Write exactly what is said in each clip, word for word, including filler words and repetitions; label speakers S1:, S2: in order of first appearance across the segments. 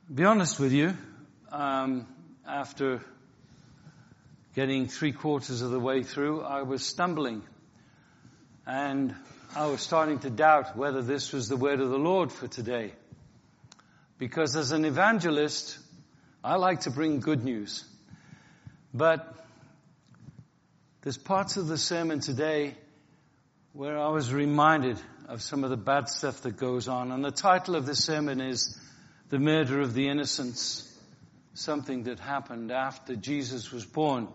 S1: Be honest with you, um, after getting three quarters of the way through, I was stumbling. And I was starting to doubt whether this was the word of the Lord for today. Because as an evangelist, I like to bring good news. But there's parts of the sermon today where I was reminded of some of the bad stuff that goes on. And the title of the sermon is The Murder of the Innocents, something that happened after Jesus was born.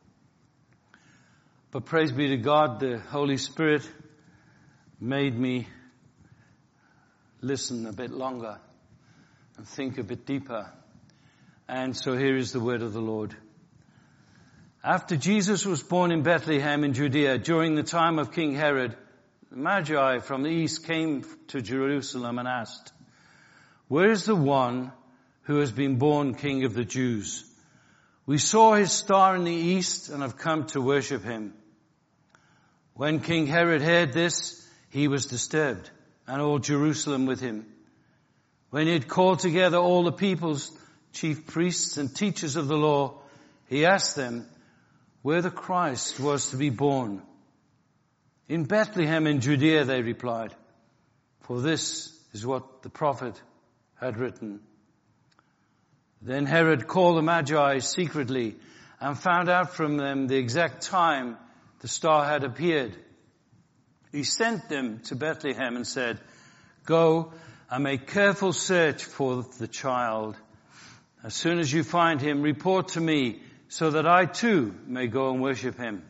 S1: But praise be to God, the Holy Spirit made me listen a bit longer and think a bit deeper. And so here is the word of the Lord. After Jesus was born in Bethlehem in Judea, during the time of King Herod, the Magi from the east came to Jerusalem and asked, "Where is the one who has been born King of the Jews? We saw his star in the east and have come to worship him." When King Herod heard this, he was disturbed, and all Jerusalem with him. When he had called together all the people's chief priests and teachers of the law, he asked them where the Christ was to be born. "In Bethlehem in Judea," they replied, "for this is what the prophet had written." Then Herod called the Magi secretly and found out from them the exact time the star had appeared. He sent them to Bethlehem and said, "Go and make careful search for the child. As soon as you find him, report to me so that I too may go and worship him."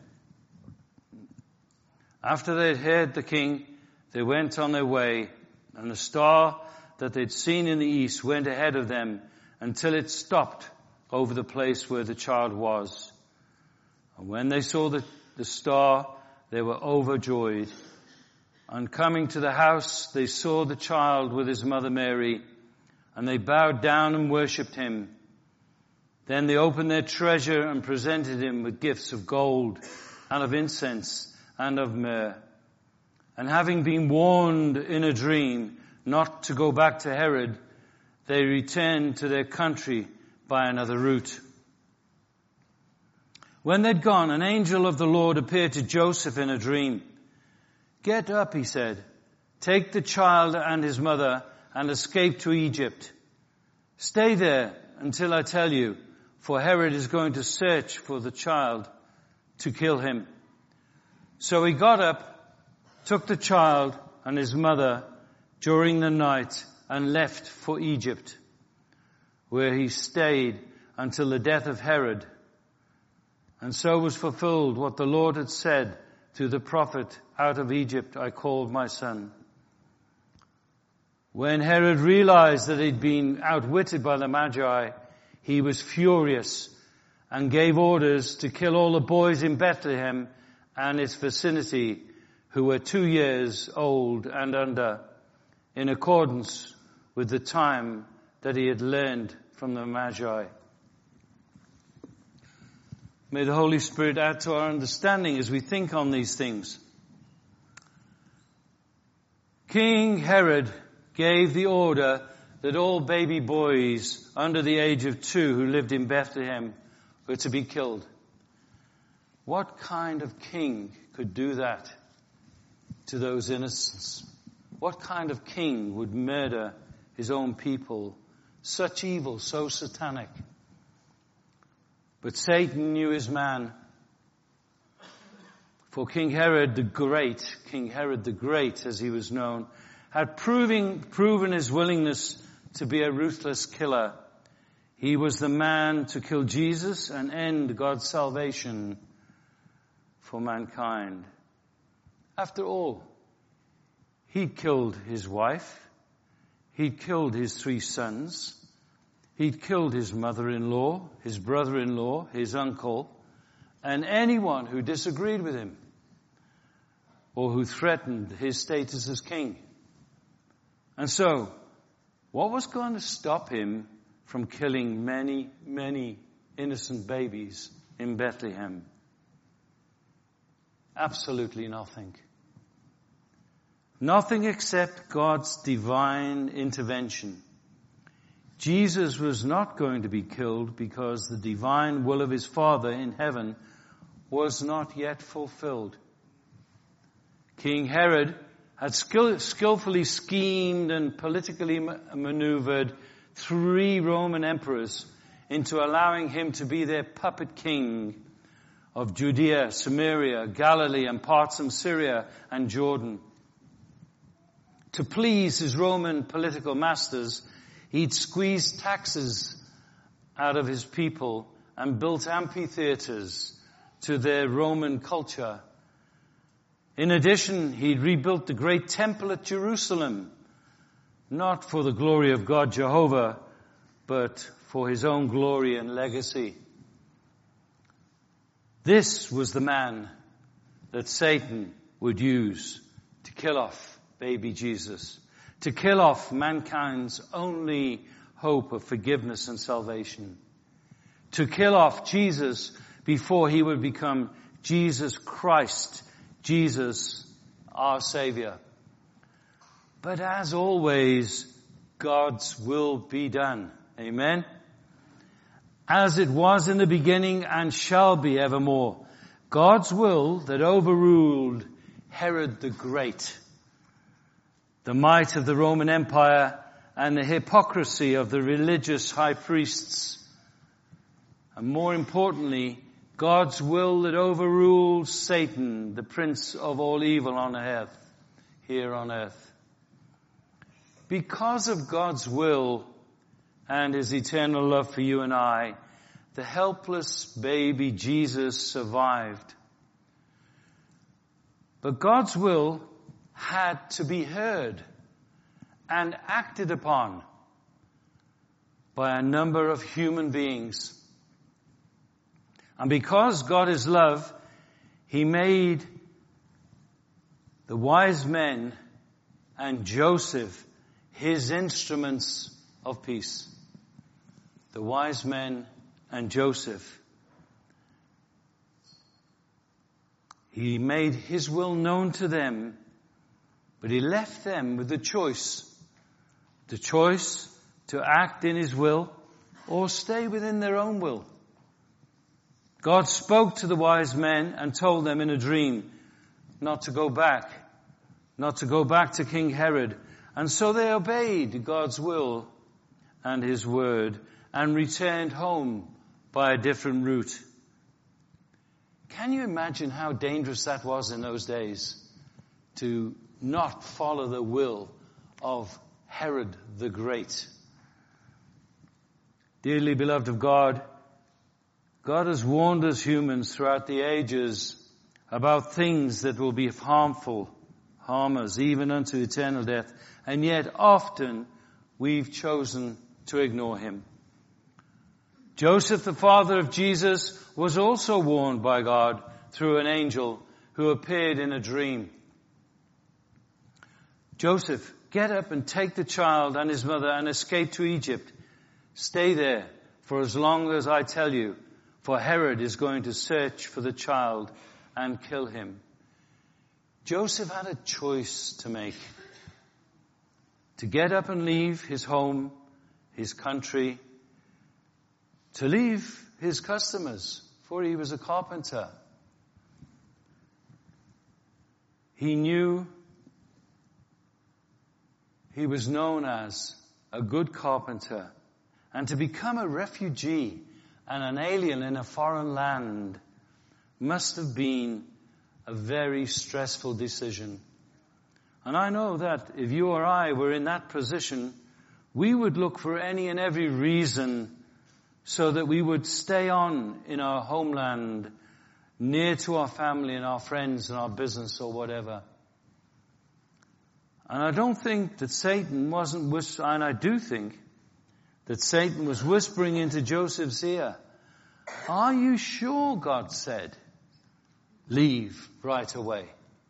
S1: After they had heard the king, they went on their way, and the star that they'd seen in the east went ahead of them until it stopped over the place where the child was. And when they saw the, the star, they were overjoyed. On coming to the house, they saw the child with his mother Mary, and they bowed down and worshipped him. Then they opened their treasure and presented him with gifts of gold and of incense and of myrrh. And having been warned in a dream not to go back to Herod, they returned to their country by another route. When they'd gone, an angel of the Lord appeared to Joseph in a dream. "Get up," he said, "take the child and his mother and escape to Egypt. Stay there until I tell you, for Herod is going to search for the child to kill him." So he got up, took the child and his mother during the night and left for Egypt, where he stayed until the death of Herod. And so was fulfilled what the Lord had said to the prophet, "Out of Egypt I called my son." When Herod realized that he'd been outwitted by the Magi, he was furious and gave orders to kill all the boys in Bethlehem and its vicinity who were two years old and under, in accordance with the time that he had learned from the Magi. May the Holy Spirit add to our understanding as we think on these things. King Herod gave the order that all baby boys under the age of two who lived in Bethlehem were to be killed. What kind of king could do that to those innocents? What kind of king would murder his own people? Such evil, so satanic. But Satan knew his man. For King Herod the Great, King Herod the Great as he was known, had proving, proven his willingness to be a ruthless killer. He was the man to kill Jesus and end God's salvation for mankind. After all, he'd killed his wife, he'd killed his three sons, he'd killed his mother-in-law, his brother-in-law, his uncle, and anyone who disagreed with him or who threatened his status as king. And so, what was going to stop him from killing many, many innocent babies in Bethlehem? Absolutely nothing. Nothing except God's divine intervention. Jesus was not going to be killed because the divine will of his Father in heaven was not yet fulfilled. King Herod had skill, skillfully schemed and politically maneuvered three Roman emperors into allowing him to be their puppet king of Judea, Samaria, Galilee, and parts of Syria and Jordan. To please his Roman political masters, he'd squeezed taxes out of his people and built amphitheaters to their Roman culture. In addition, he'd rebuilt the great temple at Jerusalem, not for the glory of God Jehovah, but for his own glory and legacy. This was the man that Satan would use to kill off baby Jesus, to kill off mankind's only hope of forgiveness and salvation, to kill off Jesus before he would become Jesus Christ, Jesus our Savior. But as always, God's will be done. Amen. As it was in the beginning and shall be evermore. God's will that overruled Herod the Great, the might of the Roman Empire, and the hypocrisy of the religious high priests. And more importantly, God's will that overrules Satan, the prince of all evil on earth, here on earth. Because of God's will and his eternal love for you and I, the helpless baby Jesus survived. But God's will had to be heard and acted upon by a number of human beings. And because God is love, he made the wise men and Joseph his instruments of peace. The wise men and Joseph. He made his will known to them, but he left them with the choice. The choice to act in his will or stay within their own will. God spoke to the wise men and told them in a dream not to go back, not to go back to King Herod. And so they obeyed God's will and his word and returned home by a different route. Can you imagine how dangerous that was in those days to not follow the will of Herod the Great? Dearly beloved of God, God has warned us humans throughout the ages about things that will be harmful, harm us, even unto eternal death. And yet often we've chosen to ignore him. Joseph, the father of Jesus, was also warned by God through an angel who appeared in a dream. Joseph, get up and take the child and his mother and escape to Egypt. Stay there for as long as I tell you, for Herod is going to search for the child and kill him. Joseph had a choice to make. To get up and leave his home, his country, to leave his customers, for he was a carpenter. He knew he was known as a good carpenter, and to become a refugee and an alien in a foreign land must have been a very stressful decision. And I know that if you or I were in that position, we would look for any and every reason so that we would stay on in our homeland, near to our family and our friends and our business or whatever. And I don't think that Satan wasn't whispering, and I do think that Satan was whispering into Joseph's ear, are you sure God said, leave right away?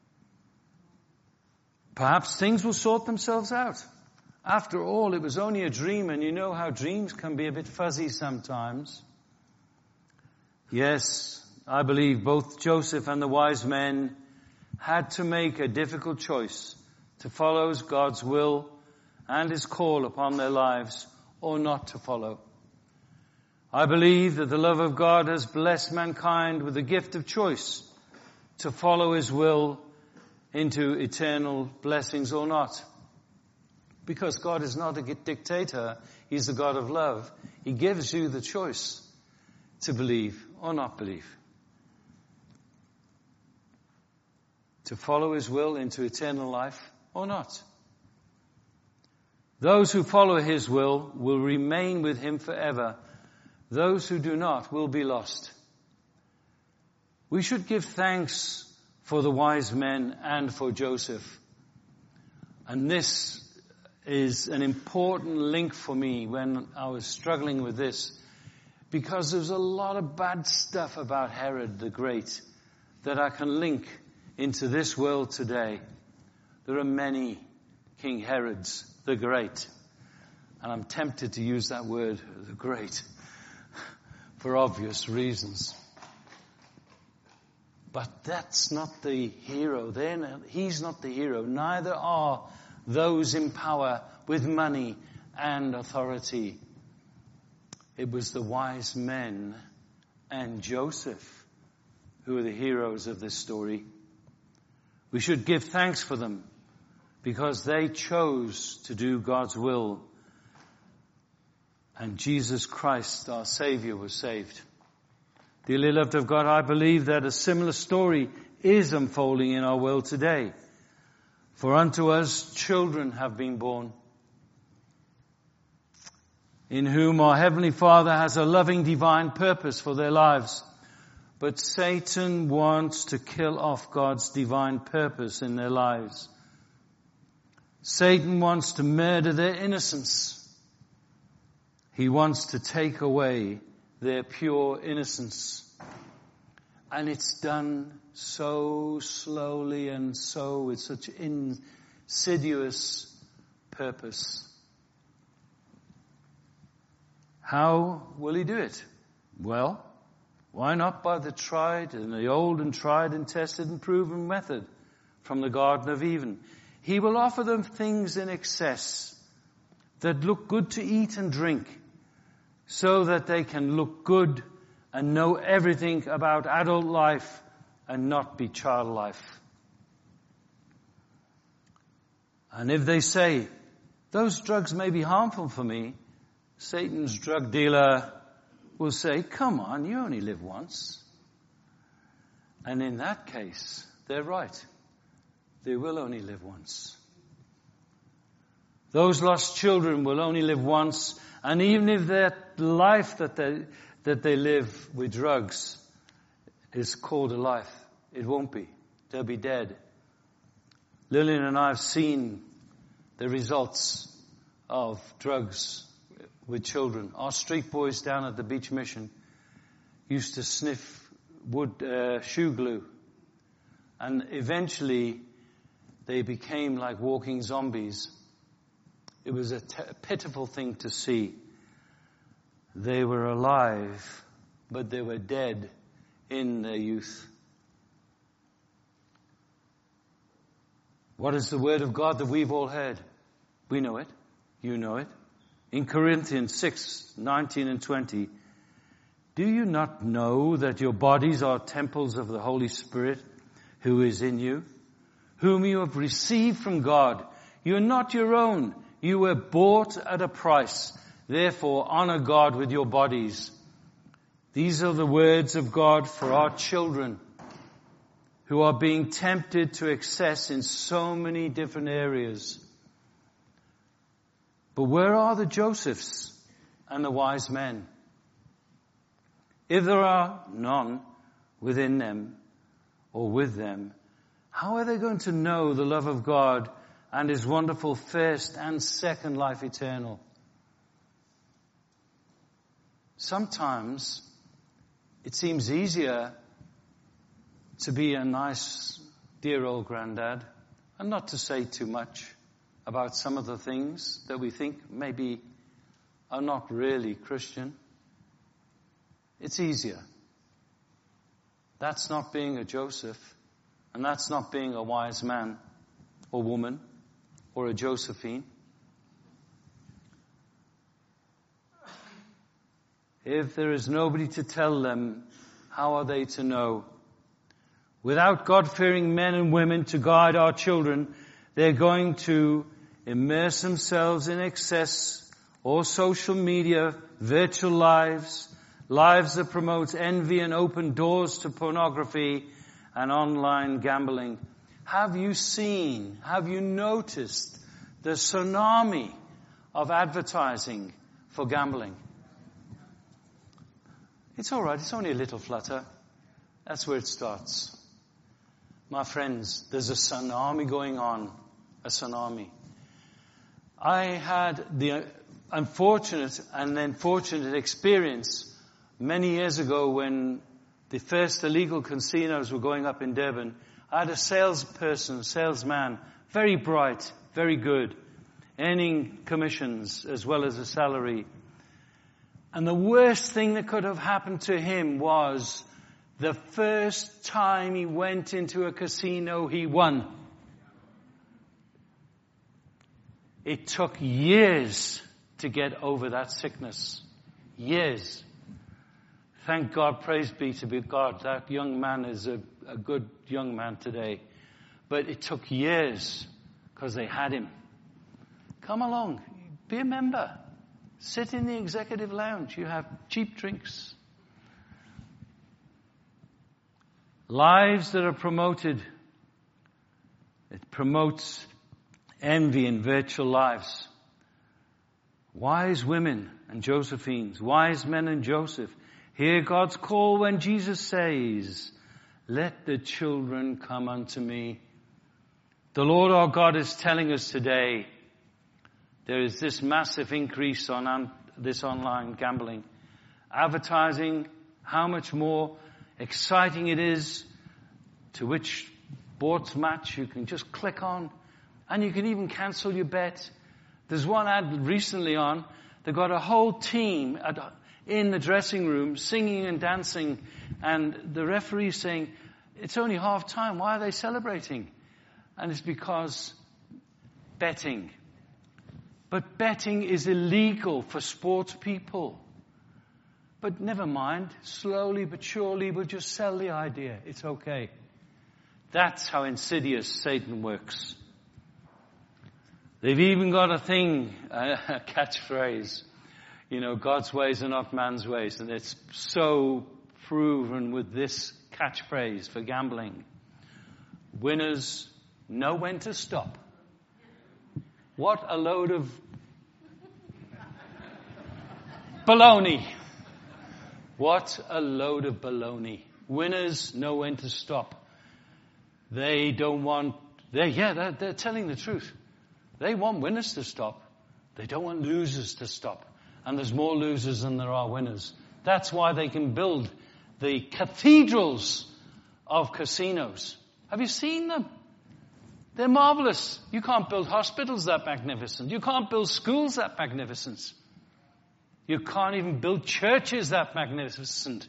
S1: Perhaps things will sort themselves out. After all, it was only a dream, and you know how dreams can be a bit fuzzy sometimes. Yes, I believe both Joseph and the wise men had to make a difficult choice to follow God's will and his call upon their lives, or not to follow. I believe that the love of God has blessed mankind with the gift of choice to follow his will into eternal blessings or not. Because God is not a dictator, he's the God of love. He gives you the choice to believe or not believe. To follow his will into eternal life or not. Those who follow his will will remain with him forever. Those who do not will be lost. We should give thanks for the wise men and for Joseph. And this is an important link for me when I was struggling with this, because there's a lot of bad stuff about Herod the Great that I can link into this world today. There are many King Herods the Great, and I'm tempted to use that word, the Great, for obvious reasons. But that's not the hero. They're not, he's not the hero. Neither are those in power with money and authority. It was the wise men and Joseph who are the heroes of this story. We should give thanks for them because they chose to do God's will. And Jesus Christ, our Savior, was saved. Dearly loved of God, I believe that a similar story is unfolding in our world today. For unto us children have been born, in whom our Heavenly Father has a loving divine purpose for their lives. But Satan wants to kill off God's divine purpose in their lives. Satan wants to murder their innocence. He wants to take away their pure innocence. And it's done so slowly and so with such insidious purpose. How will he do it? Well, why not by the tried and the old and tried and tested and proven method from the Garden of Eden? He will offer them things in excess that look good to eat and drink, so that they can look good and know everything about adult life and not be child life. And if they say, those drugs may be harmful for me, Satan's drug dealer will say, come on, you only live once. And in that case, they're right. They will only live once. Those lost children will only live once, and even if that life that they, that they live with drugs is called a life, it won't be. They'll be dead. Lillian and I have seen the results of drugs with children. Our street boys down at the Beach Mission used to sniff wood uh, shoe glue, and eventually they became like walking zombies. It was a, t- a pitiful thing to see. They were alive, but they were dead in their youth. What is the word of God that we've all heard? We know it. You know it. In Corinthians six, nineteen and twenty, do you not know that your bodies are temples of the Holy Spirit who is in you, whom you have received from God? You are not your own. You were bought at a price. Therefore, honor God with your bodies. These are the words of God for our children who are being tempted to excess in so many different areas. But where are the Josephs and the wise men? If there are none within them or with them, how are they going to know the love of God and his wonderful first and second life eternal? Sometimes it seems easier to be a nice, dear old granddad, and not to say too much about some of the things that we think maybe are not really Christian. It's easier. That's not being a Joseph, and that's not being a wise man or woman or a Josephine. If there is nobody to tell them, how are they to know? Without God-fearing men and women to guide our children, they're going to immerse themselves in excess or social media, virtual lives, lives that promote envy and open doors to pornography and online gambling. Have you seen, have you noticed the tsunami of advertising for gambling? It's all right, it's only a little flutter. That's where it starts. My friends, there's a tsunami going on, a tsunami. I had the unfortunate and then fortunate experience many years ago when the first illegal casinos were going up in Durban. I had a salesperson, salesman, very bright, very good, earning commissions as well as a salary. And the worst thing that could have happened to him was the first time he went into a casino, he won. It took years to get over that sickness. Years. Thank God, praise be to be God. That young man is a, a good young man today. But it took years because they had him. Come along. Be a member. Sit in the executive lounge. You have cheap drinks. Lives that are promoted. It promotes envy in virtual lives. Wise women and Josephines. Wise men and Joseph. Hear God's call when Jesus says, let the children come unto me. The Lord our God is telling us today, there is this massive increase on un- this online gambling. Advertising, how much more exciting it is, to which sports match you can just click on, and you can even cancel your bet. There's one ad recently on, they got a whole team at, in the dressing room singing and dancing, and the referee saying, it's only half time, why are they celebrating? And it's because betting. But betting is illegal for sports people. But never mind, slowly but surely we'll just sell the idea. It's okay. That's how insidious Satan works. They've even got a thing, a catchphrase. You know, God's ways are not man's ways. And it's so proven with this catchphrase for gambling. Winners know when to stop. What a load of baloney. What a load of baloney. Winners know when to stop. They don't want, they yeah, they're, they're telling the truth. They want winners to stop. They don't want losers to stop. And there's more losers than there are winners. That's why they can build the cathedrals of casinos. Have you seen them? They're marvelous. You can't build hospitals that magnificent. You can't build schools that magnificent. You can't even build churches that magnificent.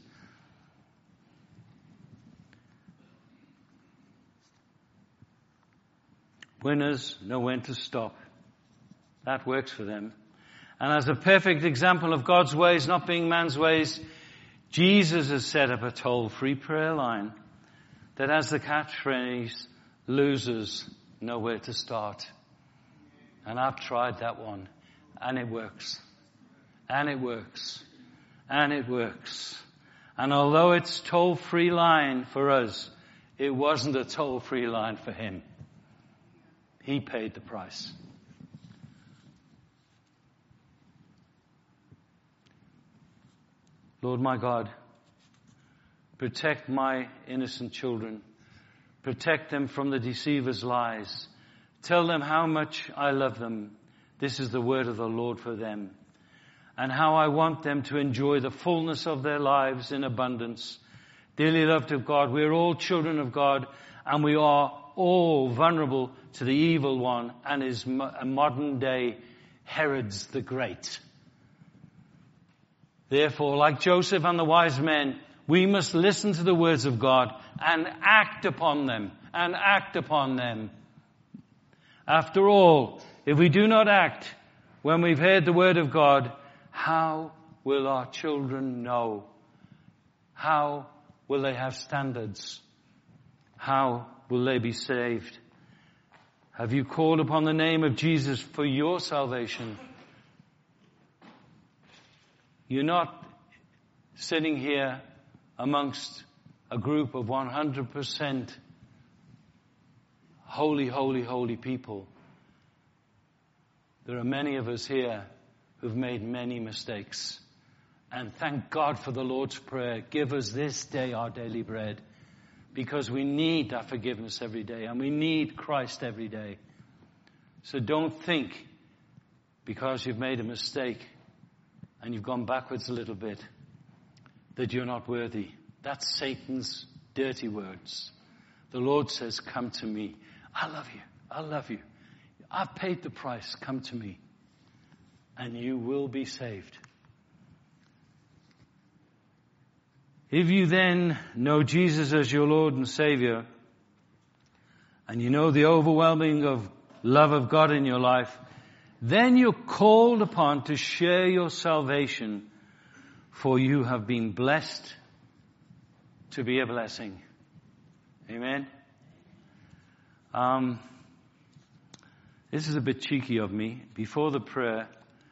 S1: Winners know when to stop. That works for them. And as a perfect example of God's ways not being man's ways, Jesus has set up a toll-free prayer line that has the catchphrase, losers know where to start. And I've tried that one. And it works. And it works. And it works. And although it's toll-free line for us, it wasn't a toll-free line for him. He paid the price. Lord my God, protect my innocent children. Protect them from the deceiver's lies. Tell them how much I love them. This is the word of the Lord for them. And how I want them to enjoy the fullness of their lives in abundance. Dearly loved of God, we are all children of God, and we are all vulnerable to the evil one and his modern day Herods the Great. Therefore, like Joseph and the wise men, we must listen to the words of God and act upon them, and act upon them. After all, if we do not act when we've heard the word of God, how will our children know? How will they have standards? How will they be saved? Have you called upon the name of Jesus for your salvation? You're not sitting here amongst a group of one hundred percent holy, holy, holy people. There are many of us here who've made many mistakes. And thank God for the Lord's Prayer. Give us this day our daily bread. Because we need that forgiveness every day. And we need Christ every day. So don't think because you've made a mistake and you've gone backwards a little bit that you're not worthy. That's Satan's dirty words. The Lord says, come to me. I love you. I love you. I've paid the price. Come to me. And you will be saved. If you then know Jesus as your Lord and Savior, and you know the overwhelming of love of God in your life, then you're called upon to share your salvation, for you have been blessed to be a blessing. Amen? Um, this is a bit cheeky of me. Before the prayer,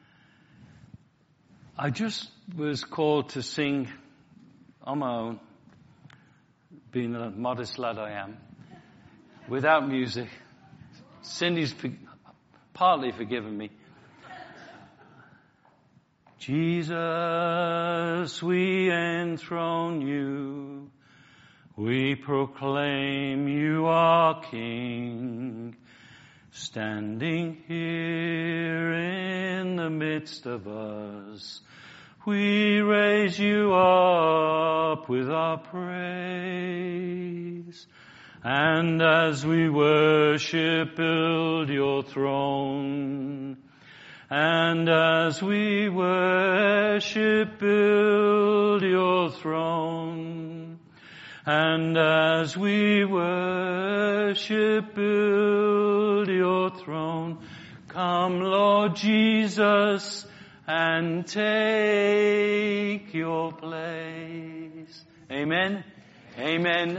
S1: I just was called to sing on my own, being the modest lad I am, without music. Cindy's partly forgiven me. Jesus, we enthrone you. We proclaim you are King. Standing here in the midst of us, we raise you up with our praise. And as we worship, build your throne. And as we worship, build your throne. And as we worship, build your throne. Come, Lord Jesus, and take your place. Amen. Amen.